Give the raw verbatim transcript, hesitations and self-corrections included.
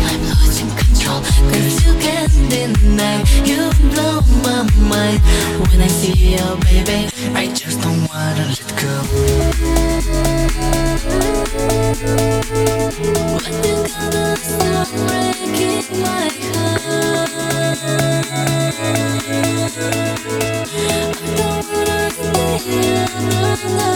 I'm losing control, cause you can't deny. You blow my mind. When I see you, baby, I just don't wanna let go. When you gonna stop breaking my heart? I don't wanna stay another